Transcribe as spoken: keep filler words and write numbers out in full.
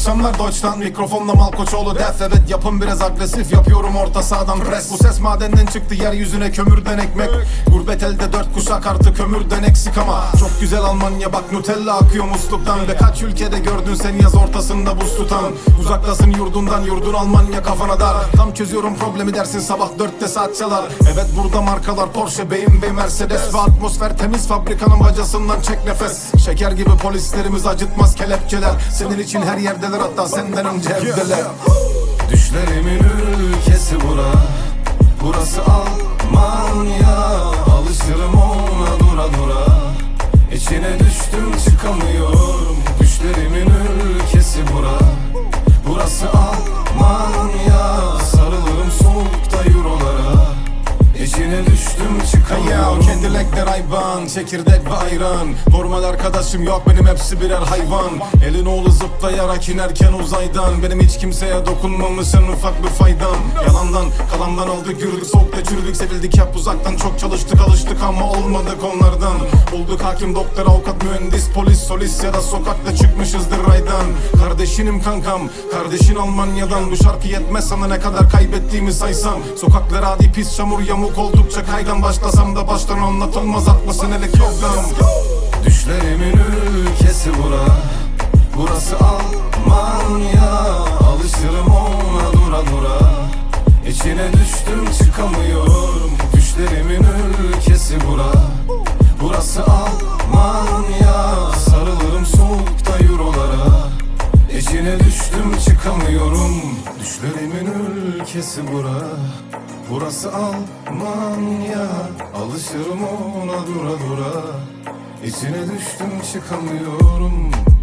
akşamlar Deutsch'tan mikrofonla Malkoçoğlu def. Evet yapım biraz agresif, yapıyorum orta sahadan pres. Bu ses madenden çıktı, yeryüzüne kömürden ekmek. Gurbet elde dört kuşak artı kömürden eksik ama çok güzel Almanya, bak Nutella akıyor musluktan. Ve kaç ülkede gördün sen yaz ortasında buz tutan. Uzaktasın yurdundan, yurdun Almanya kafana dar. Tam çözüyorum problemi dersin sabah dörtte saat çalar. Evet burada markalar Porsche, B M W, Mercedes. Ve atmosfer temiz, fabrikanın bacasından çek nefes. Şeker gibi polislerimiz acıtmaz kelepçeler. Senin için her yerdeler, hatta senden önce evdeler. Düşlerimin ülkesi bura, burası Almanya. Alışırım ona dura dura, İçine düştüm çıkamıyorum. Düşlerimin ülkesi bura, burası Almanya. Sarılırım soğukta eurolara, İçine düştüm çıkamıyorum. Kedilekler hayvan, çekirdek ve ayran. Normal arkadaşım yok benim, hepsi birer hayvan. Elin oğlu zıplayarak inerken uzaydan. Benim hiç kimseye dokunmamış en ufak bir faydam. Yalandan kalandan aldık yürüdük, soğukta çürüdük. Sevildik hep uzaktan, çok çalıştık alıştık ama olmadık onlardan. Bulduk hakim, doktor, avukat, mühendis, polis, solist ya da sokakta çıkmışızdır raydan. Kardeşinim kankam, kardeşin Almanya'dan. Bu şarkı yetmez sana ne kadar kaybettiğimi saysam. Sokaklar adi pis çamur, yamuk oldukça kaygan. Başlasam da baştan anlatılmaz, altmış senelik yoldan. Düşlerimin ülkesi bura, burası Almanya. Alışırım ona dura dura, İçine düştüm çıkamıyorum. Düşlerimin ülkesi bura, burası Almanya. Sarılırım soğukta eurolara, İçine düştüm çıkamıyorum. Düşlerimin ülkesi bura, burası Almanya. Alışırım ona dura dura, İçine düştüm çıkamıyorum.